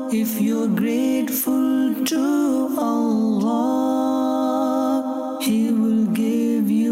If you're grateful to Allah, He will give you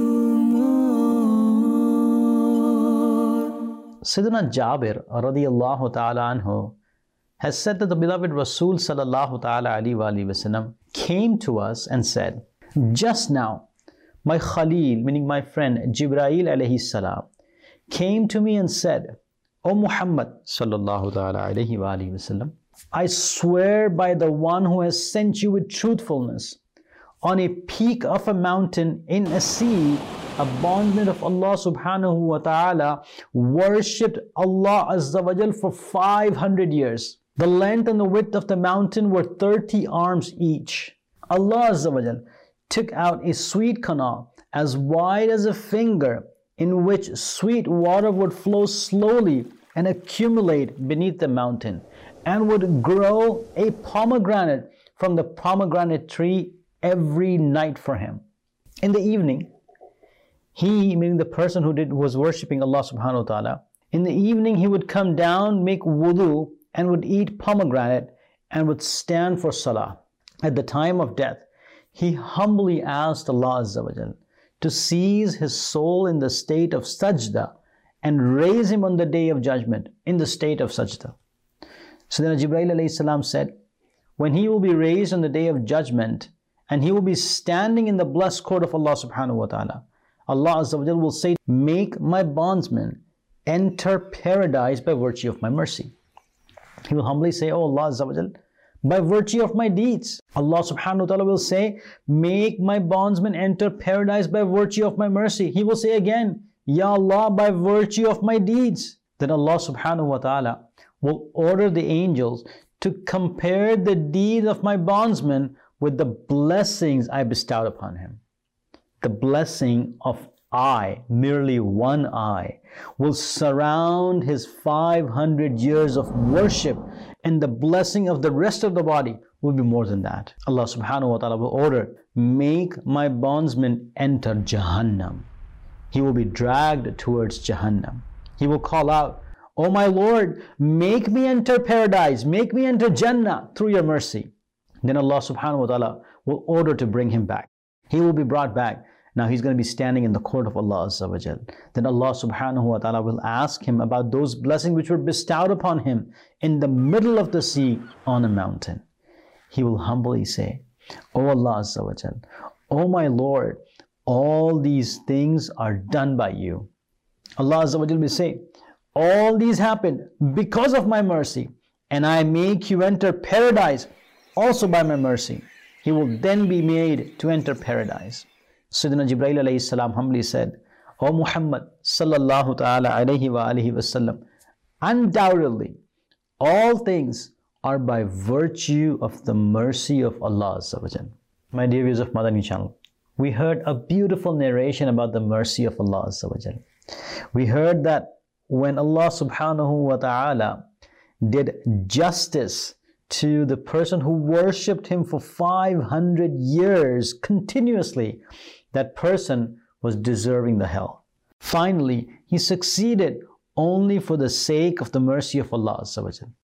more. Sayyidina Jabir radiyallahu ta'ala anhu has said that the beloved Rasul sallallahu ta'ala alayhi wa sallam came to us and said, just now my Khalil, meaning my friend Jibreel alayhi salam, came to me and said, O Muhammad sallallahu ta'ala alayhi wa sallam, I swear by the one who has sent you with truthfulness, on a peak of a mountain in a sea, a bondman of Allah subhanahu wa ta'ala worshipped Allah azza wa jal for 500 years. The length and the width of the mountain were 30 arms each. Allah azza wa jal took out a sweet canal as wide as a finger, in which sweet water would flow slowly and accumulate beneath the mountain, and would grow a pomegranate from the pomegranate tree every night for him. In the evening, he, meaning the person who was worshipping Allah subhanahu wa ta'ala, in the evening he would come down, make wudu, and would eat pomegranate, and would stand for salah. At the time of death, he humbly asked Allah azza wa jal to seize his soul in the state of sajda and raise him on the day of judgment in the state of sajda. Sayyidina Jibreel alayhi salam said, when he will be raised on the day of judgment and he will be standing in the blessed court of Allah subhanahu wa ta'ala, Allah azza wa jal will say, make my bondsman enter paradise by virtue of my mercy. He will humbly say, oh Allah azza wa jal, by virtue of my deeds. Allah subhanahu wa ta'ala will say, make my bondsman enter paradise by virtue of my mercy. He will say again, Ya Allah, by virtue of my deeds. Then Allah subhanahu wa ta'ala will order the angels to compare the deed of my bondsman with the blessings I bestowed upon him. The blessing of eye, merely one eye, will surround his 500 years of worship, and the blessing of the rest of the body will be more than that. Allah subhanahu wa ta'ala will order, make my bondsman enter Jahannam. He will be dragged towards Jahannam. He will call out, oh my Lord, make me enter paradise, make me enter Jannah through your mercy. Then Allah subhanahu wa ta'ala will order to bring him back. He will be brought back. Now he's going to be standing in the court of Allah azza wa jal. Then Allah subhanahu wa ta'ala will ask him about those blessings which were bestowed upon him in the middle of the sea on a mountain. He will humbly say, O Allah azza wa jal, O my Lord, all these things are done by you. Allah azza wa jal will say, all these happened because of my mercy, and I make you enter paradise also by my mercy. He will then be made to enter paradise. Sayyidina Jibreel alayhi salam humbly said, O Muhammad sallallahu ta'ala alayhi wa alihi wa sallam, undoubtedly all things are by virtue of the mercy of Allah azza wa jal. My dear viewers of Madani channel, we heard a beautiful narration about the mercy of Allah azza wa jal. We heard that when Allah subhanahu wa ta'ala did justice to the person who worshipped him for 500 years continuously, that person was deserving the hell. Finally, he succeeded only for the sake of the mercy of Allah azza wa jal.